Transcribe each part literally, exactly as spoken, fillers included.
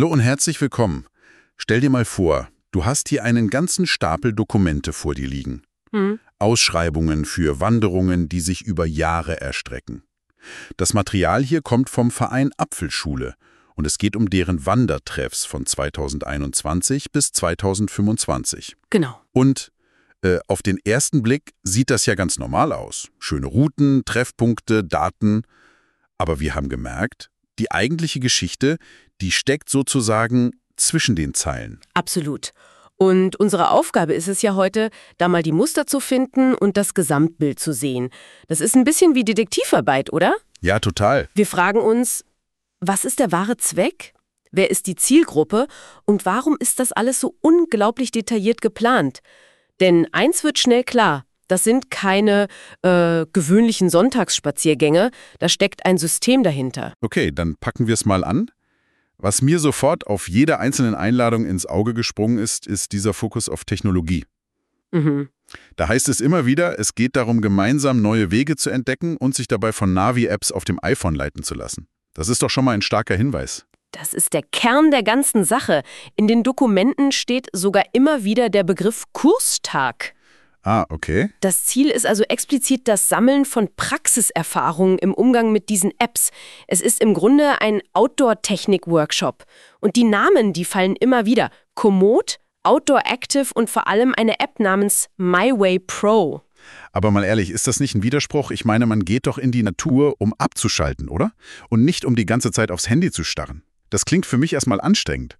Hallo und herzlich willkommen. Stell dir mal vor, du hast hier einen ganzen Stapel Dokumente vor dir liegen. Hm. Ausschreibungen für Wanderungen, die sich über Jahre erstrecken. Das Material hier kommt vom Verein Apfelschule und es geht um deren Wandertreffs von zweitausendeinundzwanzig bis zweitausendfünfundzwanzig. Genau. Und äh, auf den ersten Blick sieht das ja ganz normal aus. Schöne Routen, Treffpunkte, Daten. Aber wir haben gemerkt, die eigentliche Geschichte, die steckt sozusagen zwischen den Zeilen. Absolut. Und unsere Aufgabe ist es ja heute, da mal die Muster zu finden und das Gesamtbild zu sehen. Das ist ein bisschen wie Detektivarbeit, oder? Ja, total. Wir fragen uns, was ist der wahre Zweck? Wer ist die Zielgruppe? Und warum ist das alles so unglaublich detailliert geplant? Denn eins wird schnell klar, das sind keine äh, gewöhnlichen Sonntagsspaziergänge, da steckt ein System dahinter. Okay, dann packen wir es mal an. Was mir sofort auf jeder einzelnen Einladung ins Auge gesprungen ist, ist dieser Fokus auf Technologie. Mhm. Da heißt es immer wieder, es geht darum, gemeinsam neue Wege zu entdecken und sich dabei von Navi-Apps auf dem iPhone leiten zu lassen. Das ist doch schon mal ein starker Hinweis. Das ist der Kern der ganzen Sache. In den Dokumenten steht sogar immer wieder der Begriff Kurstag. Ah, okay. Das Ziel ist also explizit das Sammeln von Praxiserfahrungen im Umgang mit diesen Apps. Es ist im Grunde ein Outdoor-Technik-Workshop. Und die Namen, die fallen immer wieder. Komoot, Outdoor Active und vor allem eine App namens MyWay Pro. Aber mal ehrlich, ist das nicht ein Widerspruch? Ich meine, man geht doch in die Natur, um abzuschalten, oder? Und nicht, um die ganze Zeit aufs Handy zu starren. Das klingt für mich erstmal anstrengend.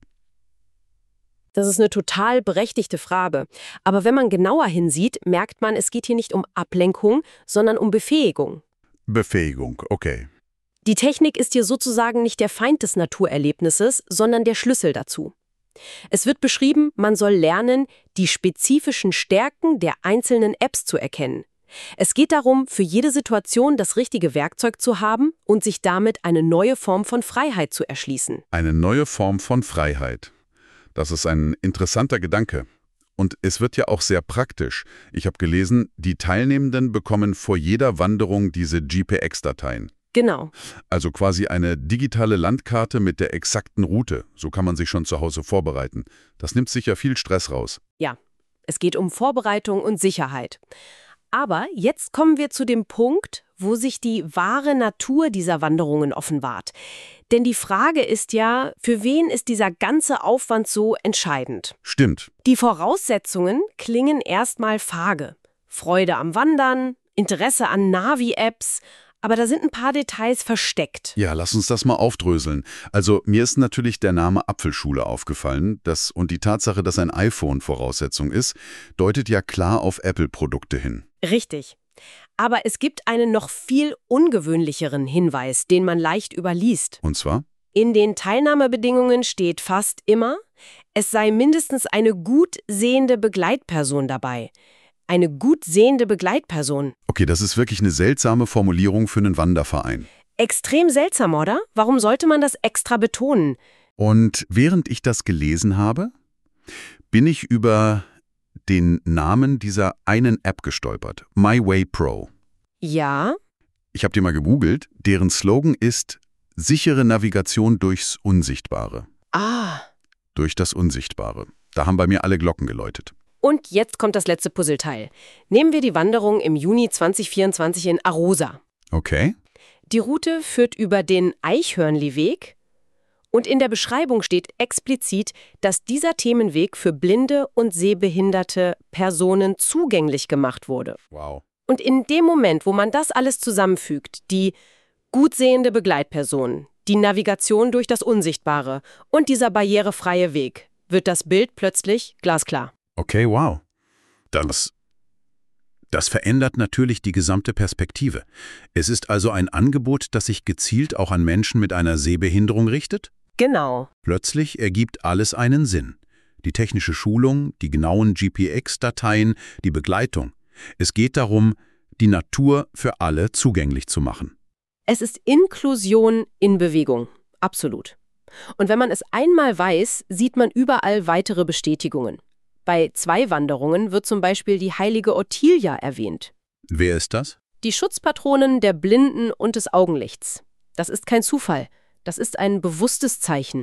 Das ist eine total berechtigte Frage. Aber wenn man genauer hinsieht, merkt man, es geht hier nicht um Ablenkung, sondern um Befähigung. Befähigung, okay. Die Technik ist hier sozusagen nicht der Feind des Naturerlebnisses, sondern der Schlüssel dazu. Es wird beschrieben, man soll lernen, die spezifischen Stärken der einzelnen Apps zu erkennen. Es geht darum, für jede Situation das richtige Werkzeug zu haben und sich damit eine neue Form von Freiheit zu erschließen. Eine neue Form von Freiheit. Das ist ein interessanter Gedanke. Und es wird ja auch sehr praktisch. Ich habe gelesen, die Teilnehmenden bekommen vor jeder Wanderung diese G P X-Dateien. Genau. Also quasi eine digitale Landkarte mit der exakten Route. So kann man sich schon zu Hause vorbereiten. Das nimmt sicher viel Stress raus. Ja, es geht um Vorbereitung und Sicherheit. Aber jetzt kommen wir zu dem Punkt, wo sich die wahre Natur dieser Wanderungen offenbart. Denn die Frage ist ja, für wen ist dieser ganze Aufwand so entscheidend? Stimmt. Die Voraussetzungen klingen erstmal vage. Freude am Wandern, Interesse an Navi-Apps, aber da sind ein paar Details versteckt. Ja, lass uns das mal aufdröseln. Also mir ist natürlich der Name Apfelschule aufgefallen. Das, und die Tatsache, dass ein iPhone Voraussetzung ist, deutet ja klar auf Apple-Produkte hin. Richtig. Aber es gibt einen noch viel ungewöhnlicheren Hinweis, den man leicht überliest. Und zwar? In den Teilnahmebedingungen steht fast immer, es sei mindestens eine gut sehende Begleitperson dabei. Eine gut sehende Begleitperson. Okay, das ist wirklich eine seltsame Formulierung für einen Wanderverein. Extrem seltsam, oder? Warum sollte man das extra betonen? Und während ich das gelesen habe, bin ich über den Namen dieser einen App gestolpert. MyWay Pro. Ja? Ich habe die mal gegoogelt. Deren Slogan ist sichere Navigation durchs Unsichtbare. Ah. Durch das Unsichtbare. Da haben bei mir alle Glocken geläutet. Und jetzt kommt das letzte Puzzleteil. Nehmen wir die Wanderung im Juni zweitausendvierundzwanzig in Arosa. Okay. Die Route führt über den Eichhörnli-Weg und in der Beschreibung steht explizit, dass dieser Themenweg für blinde und sehbehinderte Personen zugänglich gemacht wurde. Wow. Und in dem Moment, wo man das alles zusammenfügt, die gut sehende Begleitperson, die Navigation durch das Unsichtbare und dieser barrierefreie Weg, wird das Bild plötzlich glasklar. Okay, wow. Das, das verändert natürlich die gesamte Perspektive. Es ist also ein Angebot, das sich gezielt auch an Menschen mit einer Sehbehinderung richtet? Genau. Plötzlich ergibt alles einen Sinn. Die technische Schulung, die genauen G P X-Dateien, die Begleitung. Es geht darum, die Natur für alle zugänglich zu machen. Es ist Inklusion in Bewegung. Absolut. Und wenn man es einmal weiß, sieht man überall weitere Bestätigungen. Bei zwei Wanderungen wird zum Beispiel die heilige Ottilia erwähnt. Wer ist das? Die Schutzpatronin der Blinden und des Augenlichts. Das ist kein Zufall. Das ist ein bewusstes Zeichen.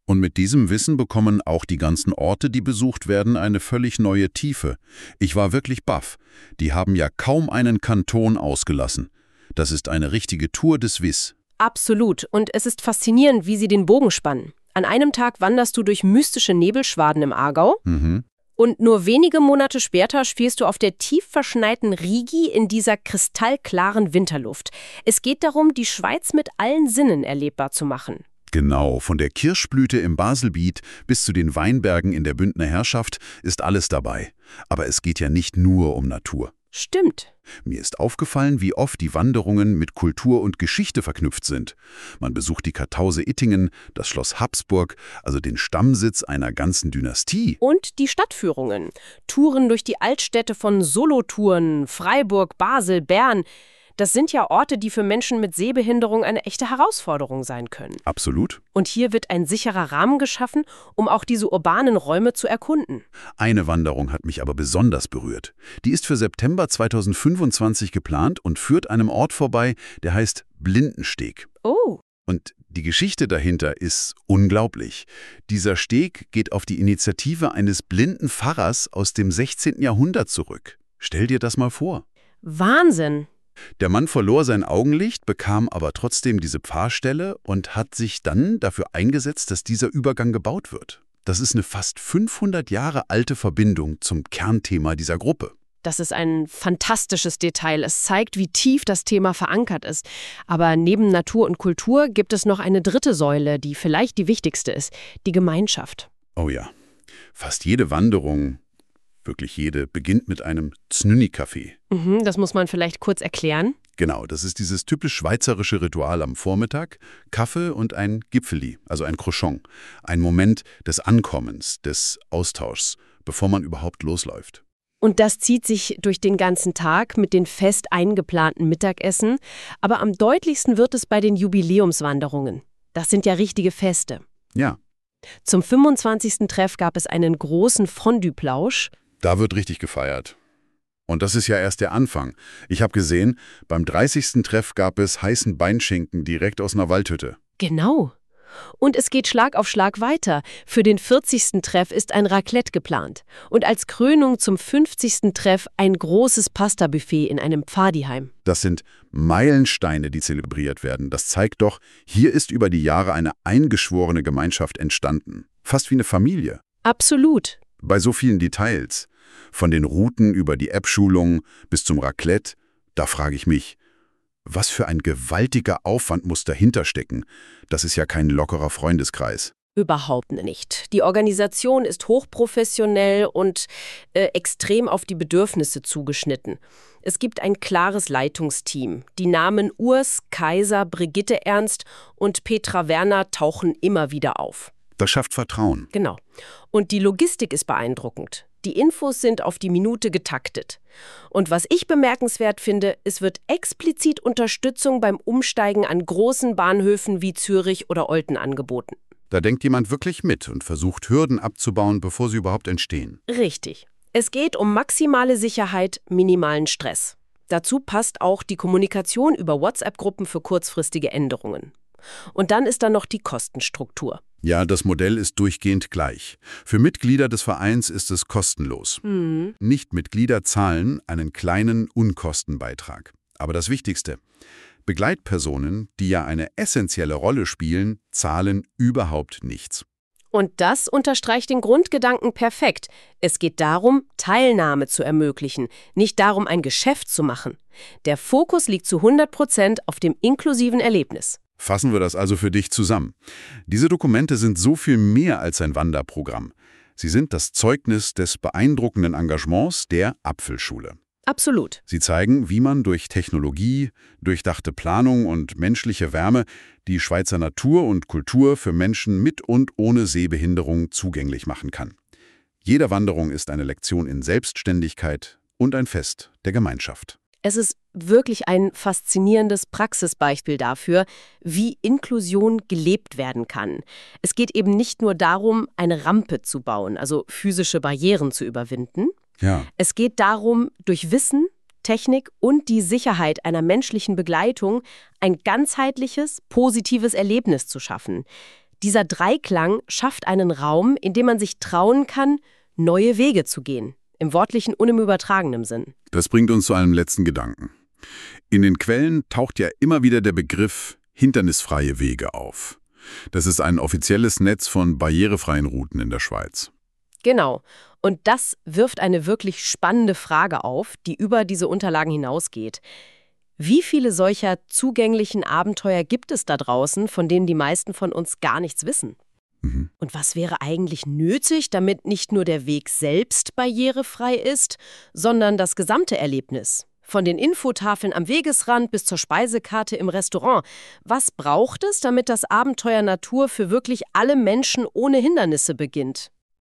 Und mit diesem Wissen bekommen auch die ganzen Orte, die besucht werden, eine völlig neue Tiefe. Ich war wirklich baff. Die haben ja kaum einen Kanton ausgelassen. Das ist eine richtige Tour des Wiss. Absolut. Und es ist faszinierend, wie sie den Bogen spannen. An einem Tag wanderst du durch mystische Nebelschwaden im Aargau. Mhm. Und nur wenige Monate später spielst du auf der tief verschneiten Rigi in dieser kristallklaren Winterluft. Es geht darum, die Schweiz mit allen Sinnen erlebbar zu machen. Genau, von der Kirschblüte im Baselbiet bis zu den Weinbergen in der Bündner Herrschaft ist alles dabei. Aber es geht ja nicht nur um Natur. Stimmt. Mir ist aufgefallen, wie oft die Wanderungen mit Kultur und Geschichte verknüpft sind. Man besucht die Kartause Ittingen, das Schloss Habsburg, also den Stammsitz einer ganzen Dynastie. Und die Stadtführungen. Touren durch die Altstädte von Solothurn, Freiburg, Basel, Bern. Das sind ja Orte, die für Menschen mit Sehbehinderung eine echte Herausforderung sein können. Absolut. Und hier wird ein sicherer Rahmen geschaffen, um auch diese urbanen Räume zu erkunden. Eine Wanderung hat mich aber besonders berührt. Die ist für September zweitausendfünfundzwanzig geplant und führt einem Ort vorbei, der heißt Blindensteg. Oh. Und die Geschichte dahinter ist unglaublich. Dieser Steg geht auf die Initiative eines blinden Pfarrers aus dem sechzehnten Jahrhundert zurück. Stell dir das mal vor. Wahnsinn. Der Mann verlor sein Augenlicht, bekam aber trotzdem diese Pfarrstelle und hat sich dann dafür eingesetzt, dass dieser Übergang gebaut wird. Das ist eine fast fünfhundert Jahre alte Verbindung zum Kernthema dieser Gruppe. Das ist ein fantastisches Detail. Es zeigt, wie tief das Thema verankert ist. Aber neben Natur und Kultur gibt es noch eine dritte Säule, die vielleicht die wichtigste ist, die Gemeinschaft. Oh ja, fast jede Wanderung, wirklich jede, beginnt mit einem Znünni-Kaffee. Mhm, das muss man vielleicht kurz erklären. Genau, das ist dieses typisch schweizerische Ritual am Vormittag. Kaffee und ein Gipfeli, also ein Croissant. Ein Moment des Ankommens, des Austauschs, bevor man überhaupt losläuft. Und das zieht sich durch den ganzen Tag mit den fest eingeplanten Mittagessen. Aber am deutlichsten wird es bei den Jubiläumswanderungen. Das sind ja richtige Feste. Ja. Zum fünfundzwanzigsten Treff gab es einen großen Fondue-Plausch. Da wird richtig gefeiert. Und das ist ja erst der Anfang. Ich habe gesehen, beim dreißigsten Treff gab es heißen Beinschinken direkt aus einer Waldhütte. Genau. Und es geht Schlag auf Schlag weiter. Für den vierzigsten Treff ist ein Raclette geplant. Und als Krönung zum fünfzigsten Treff ein großes Pasta-Buffet in einem Pfadiheim. Das sind Meilensteine, die zelebriert werden. Das zeigt doch, hier ist über die Jahre eine eingeschworene Gemeinschaft entstanden. Fast wie eine Familie. Absolut. Bei so vielen Details. Von den Routen über die App-Schulung bis zum Raclette, da frage ich mich, was für ein gewaltiger Aufwand muss dahinter stecken? Das ist ja kein lockerer Freundeskreis. Überhaupt nicht. Die Organisation ist hochprofessionell und äh, extrem auf die Bedürfnisse zugeschnitten. Es gibt ein klares Leitungsteam. Die Namen Urs, Kaiser, Brigitte Ernst und Petra Werner tauchen immer wieder auf. Das schafft Vertrauen. Genau. Und die Logistik ist beeindruckend. Die Infos sind auf die Minute getaktet. Und was ich bemerkenswert finde, es wird explizit Unterstützung beim Umsteigen an großen Bahnhöfen wie Zürich oder Olten angeboten. Da denkt jemand wirklich mit und versucht, Hürden abzubauen, bevor sie überhaupt entstehen. Richtig. Es geht um maximale Sicherheit, minimalen Stress. Dazu passt auch die Kommunikation über WhatsApp-Gruppen für kurzfristige Änderungen. Und dann ist da noch die Kostenstruktur. Ja, das Modell ist durchgehend gleich. Für Mitglieder des Vereins ist es kostenlos. Mhm. Nicht-Mitglieder zahlen einen kleinen Unkostenbeitrag. Aber das Wichtigste: Begleitpersonen, die ja eine essentielle Rolle spielen, zahlen überhaupt nichts. Und das unterstreicht den Grundgedanken perfekt. Es geht darum, Teilnahme zu ermöglichen, nicht darum, ein Geschäft zu machen. Der Fokus liegt zu hundert Prozent auf dem inklusiven Erlebnis. Fassen wir das also für dich zusammen. Diese Dokumente sind so viel mehr als ein Wanderprogramm. Sie sind das Zeugnis des beeindruckenden Engagements der Apfelschule. Absolut. Sie zeigen, wie man durch Technologie, durchdachte Planung und menschliche Wärme die Schweizer Natur und Kultur für Menschen mit und ohne Sehbehinderung zugänglich machen kann. Jede Wanderung ist eine Lektion in Selbstständigkeit und ein Fest der Gemeinschaft. Es ist wirklich ein faszinierendes Praxisbeispiel dafür, wie Inklusion gelebt werden kann. Es geht eben nicht nur darum, eine Rampe zu bauen, also physische Barrieren zu überwinden. Ja. Es geht darum, durch Wissen, Technik und die Sicherheit einer menschlichen Begleitung ein ganzheitliches, positives Erlebnis zu schaffen. Dieser Dreiklang schafft einen Raum, in dem man sich trauen kann, neue Wege zu gehen. Im wörtlichen und im übertragenen Sinn. Das bringt uns zu einem letzten Gedanken. In den Quellen taucht ja immer wieder der Begriff hindernisfreie Wege auf. Das ist ein offizielles Netz von barrierefreien Routen in der Schweiz. Genau. Und das wirft eine wirklich spannende Frage auf, die über diese Unterlagen hinausgeht. Wie viele solcher zugänglichen Abenteuer gibt es da draußen, von denen die meisten von uns gar nichts wissen? Mhm. Und was wäre eigentlich nötig, damit nicht nur der Weg selbst barrierefrei ist, sondern das gesamte Erlebnis? Von den Infotafeln am Wegesrand bis zur Speisekarte im Restaurant. Was braucht es, damit das Abenteuer Natur für wirklich alle Menschen ohne Hindernisse beginnt?